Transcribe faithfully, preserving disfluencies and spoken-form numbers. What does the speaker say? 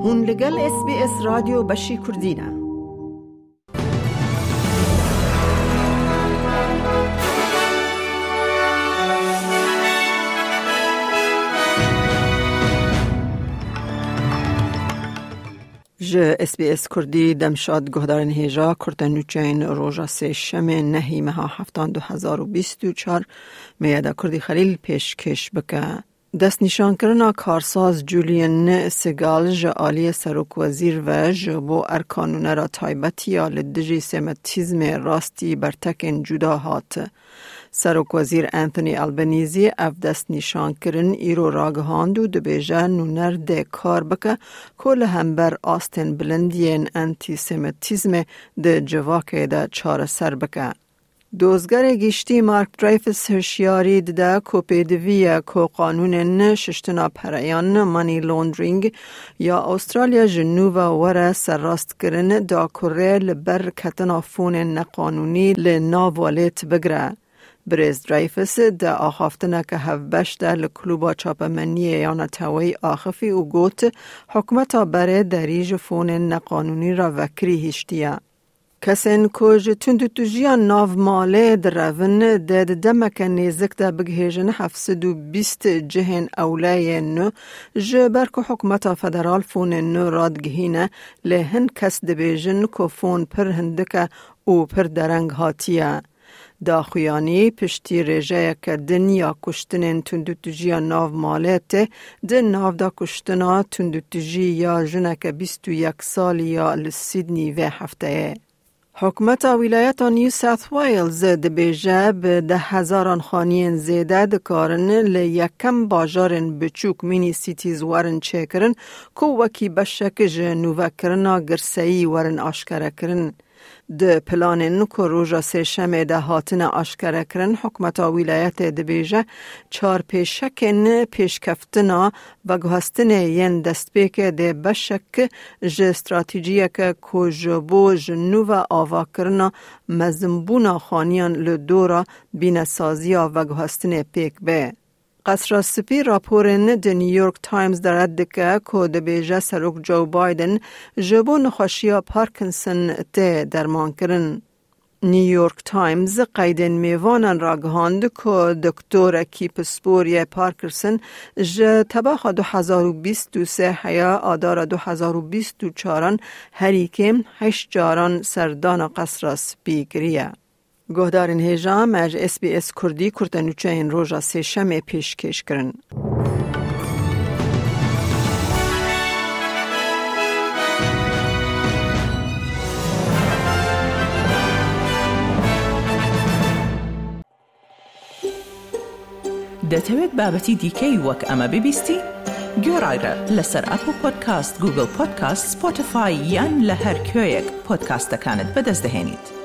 هون لگل اس بی اس رادیو بشی کردینه. ج اس بی اس کردی دمشاد گهدارن هیجا کرتنوچین روژا سه شمه نهی مها هفتان دو هزار و بیست و چار میادا کردی خلیل پیش کش بکه. دست نشان کرنا کارساز جولیان سگال جعالی سروک وزیر و جبو ارکانونه را تایبتی آل دجی سمتیزم راستی برتکن جدا هات. سروک وزیر انتونی البنیزی اف دست نشان کرن ایرو راگهاند و دبیجه نونر ده کار بکه کل همبر آستن بلندین انتی سمتیزم ده جواکه ده چار سر بکه. دوزگر گشتی مارک درایفس هشیاری ده کوپیدویه که قانون ششتنا پریان مانی لوندرینگ یا استرالیا جنوب وره سرراست کرن دا کره لبر کتنا فون نقانونی لناوالت بگره. بریز درایفس ده آخافتنه که هفبش ده لکلوبا چاپمنیه یا نتوی آخفی و گوت حکمتا بره دریج فون نقانونی را وکری هشتیه. کسین کج تند تجیان ناو ماله درون دد دمک نیزک دا بگهیجن هفتصد و بیست جهن اولای نو جبر که حکمت فدرال فون نو رادگهینه لهن کس دبیجن که فون پر هندکه او پر درنگ هاتیه. دا خویانی پشتی رجه که دنیا کشتنین تندوتجی ناو مالیت دن ناو دا کشتنا تندوتجی یا جنک بیست و یک سال یا لسیدنی و هفته. حکومت ولایت نیو ساوت ویلز دبیجه به ده هزاران خانیین زیده دکارن لیکم باجارن بچوک مینی سیتیز ورن چکرن که وکی بشک جنوه کرنا گرسایی ورن آشکره کرن. ده پلانن که روژا سه شمه ده هاتن آشکره کرن حکمت ولایت دبیجه چار پیشکن پیشکفتنا و گهستن ین دستپیک ده بشک ج استراتیجیه که کجبو جنوب آوا کرنا مزمبونا خانیان لدورا بین سازیا و گهستن پیک به. قصر سپی راپورن ده نیویورک تایمز درد دکه که ده بیجه سروک جو بایدن جبو نخوشیا پارکنسن ته درمان کرن. نیویورک تایمز قیدن میوانن را گهاند که دکتور کیپ سپوری پارکنسن ج تباخ دو هزار و بیست و سه هیا آدار دو هزار و بیست و چاران هریکم هشت جاران سردان قصر سپی گریه. گهدارن هیجام از اس بی اس کردی کرتنوچه این روژا سه شمه پیش کش کرن. دەتەوێت بابەتی دیکەی وەک ئەمە ببیستی؟ گۆڕایرە لەسەر ئەپل پۆدکاست، گوگل پۆدکاست، سپۆتیفای یان لە هەر کوێیەک پۆدکاستەکانت بەدەست دەهێنیت.